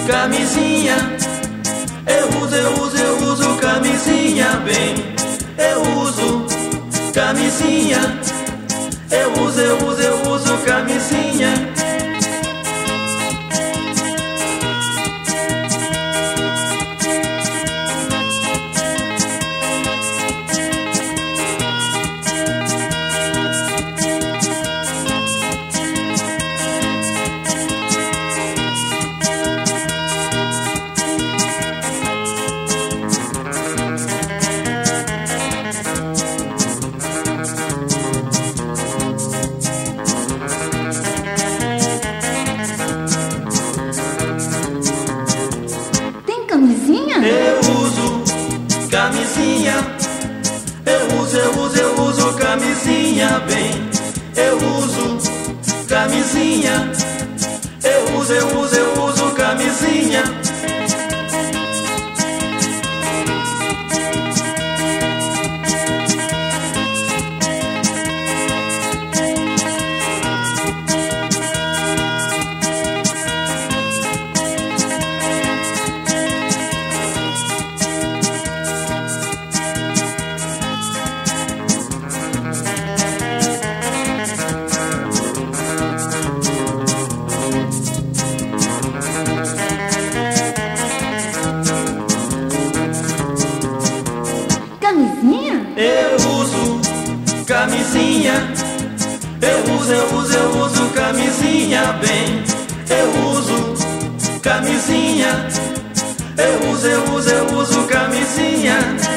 camisinha. Eu uso camisinha bem. Eu uso camisinha. Eu uso camisinha. Camisinha? Eu uso camisinha. Eu uso camisinha bem. Eu uso camisinha. Eu uso camisinha. Camisinha? Eu uso camisinha. Eu uso camisinha bem. Eu uso camisinha. Eu uso camisinha.